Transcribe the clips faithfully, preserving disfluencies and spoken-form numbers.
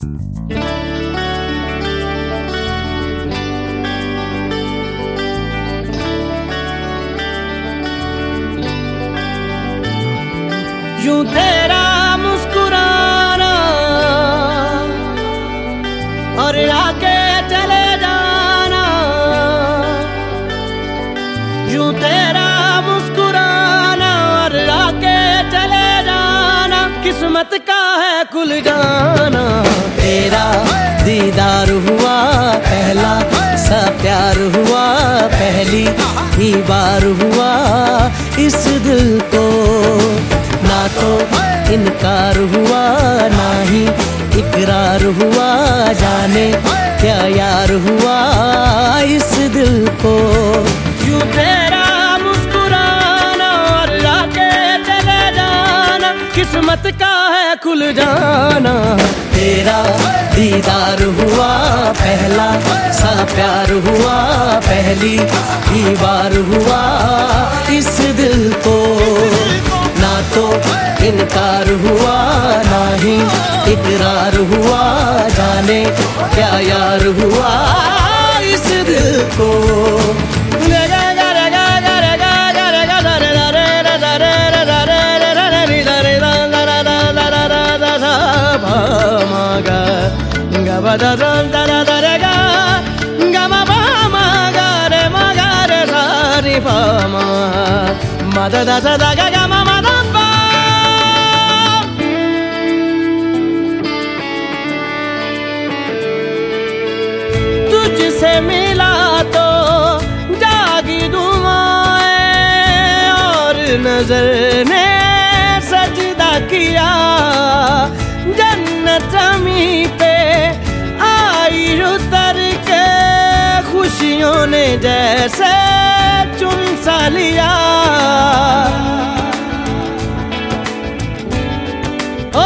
यूं तेरा मुस्कुराना और आके चले जाना, यूं तेरा मुस्कुराना और आके चले जाना, किस्मत का है खुल जाना। तेरा दीदार हुआ पहला सा प्यार हुआ, पहली ही बार हुआ इस दिल को, ना तो इनकार हुआ ना ही इकरार हुआ, जाने क्या यार हुआ इस दिल को। यूं तेरा मुस्कुराना और आके चले जाना, किस्मत का है खुल जाना। तेरा दीदार हुआ पहला सा प्यार हुआ, पहली ही बार हुआ इस दिल को, ना तो इनकार हुआ ना ही इकरार हुआ, जाने क्या यार हुआ इस दिल को। Da da da da ga ga ma ma da pa, तुझसे मिला तो जागी दुआएं और नजर ने सजदा किया, जन्नत जमी पे आई उतर के खुशियों ने जैसे चुन सा लिया। ओ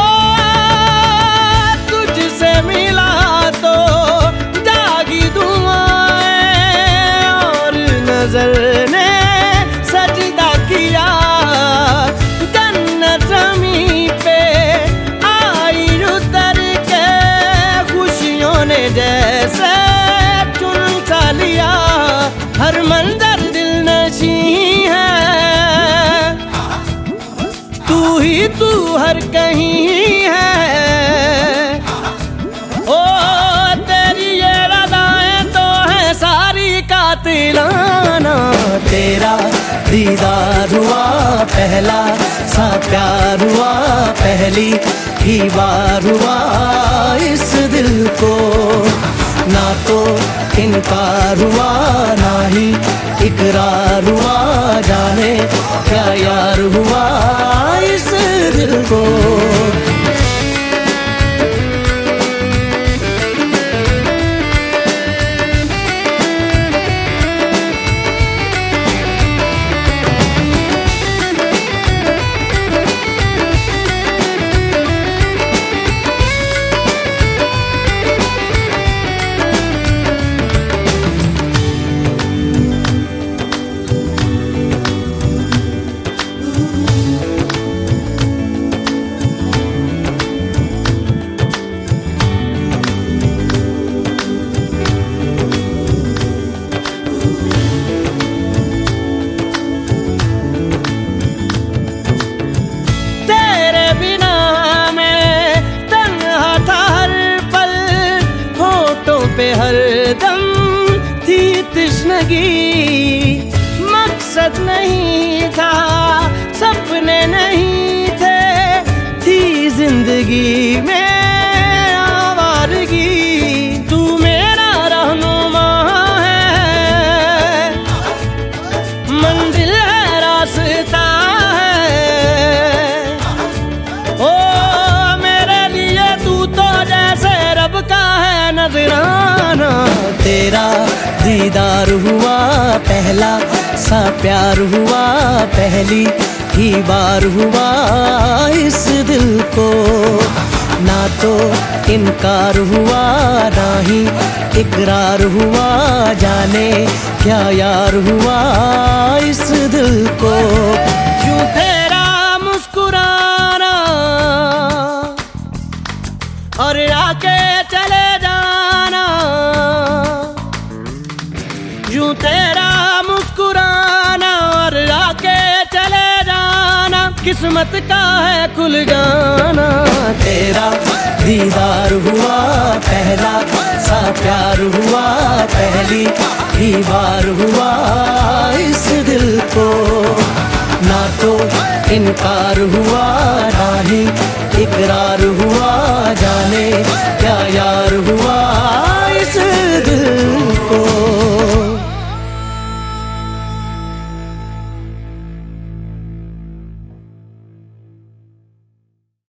तुझसे मिला तो जागी दुआएं और नजर ने सजदा किया, जन्नत जमी पे आई उतर के खुशियों ने जैसे चुन सा लिया। हर मंजर दिल नशी है, तू ही तू हर कहीं है, ओ तेरी ये रज़ाएं तो है सारी कातिलाना। तेरा दीदार हुआ पहला सा प्यार हुआ, पहली ही बार हुआ इस दिल को, ना तो इनकार हुआ ना ही इकरार हुआ, जाने क्या यार हुआ इस दिल को। पे हर दम थी तृष्णगी, मकसद नहीं था सपने नहीं थे, थी जिंदगी में आवारगी। तू मेरा रहनुमा है, मंजिल है रास्ता है, ओ मेरे लिए तू तो जैसे रब का है नजराना। तेरा दीदार हुआ पहला सा प्यार हुआ, पहली ही बार हुआ इस दिल को, ना तो इनकार हुआ ना ही इकरार हुआ, जाने क्या यार हुआ इस दिल को। यूं तेरा मुस्कुराना और आके किस्मत का है खुल जाना। तेरा दीदार हुआ पहला सा प्यार हुआ, पहली ही बार हुआ इस दिल को। ना तो इनकार हुआ ना ही इकरार हुआ, जाने क्या यार